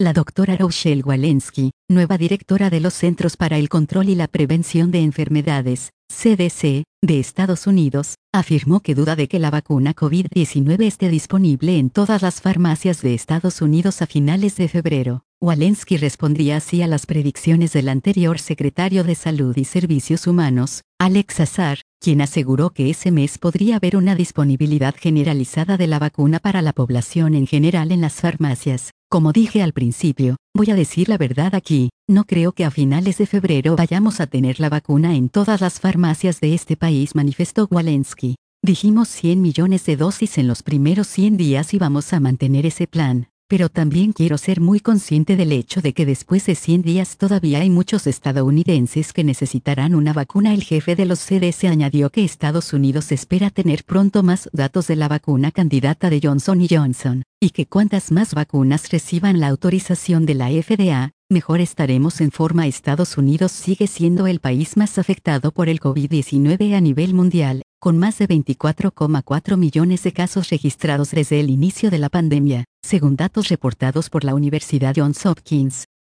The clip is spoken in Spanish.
La doctora Rochelle Walensky, nueva directora de los Centros para el Control y la Prevención de Enfermedades, CDC, de Estados Unidos, afirmó que duda de que la vacuna COVID-19 esté disponible en todas las farmacias de Estados Unidos a finales de febrero. Walensky respondía así a las predicciones del anterior secretario de Salud y Servicios Humanos, Alex Azar, quien aseguró que ese mes podría haber una disponibilidad generalizada de la vacuna para la población en general en las farmacias. Como dije al principio, voy a decir la verdad aquí, no creo que a finales de febrero vayamos a tener la vacuna en todas las farmacias de este país, manifestó Walensky. Dijimos 100 millones de dosis en los primeros 100 días y vamos a mantener ese plan. Pero también quiero ser muy consciente del hecho de que después de 100 días todavía hay muchos estadounidenses que necesitarán una vacuna. El jefe de los CDC añadió que Estados Unidos espera tener pronto más datos de la vacuna candidata de Johnson & Johnson, y que cuantas más vacunas reciban la autorización de la FDA, mejor estaremos en forma. Estados Unidos sigue siendo el país más afectado por el COVID-19 a nivel mundial, con más de 24,4 millones de casos registrados desde el inicio de la pandemia, según datos reportados por la Universidad Johns Hopkins.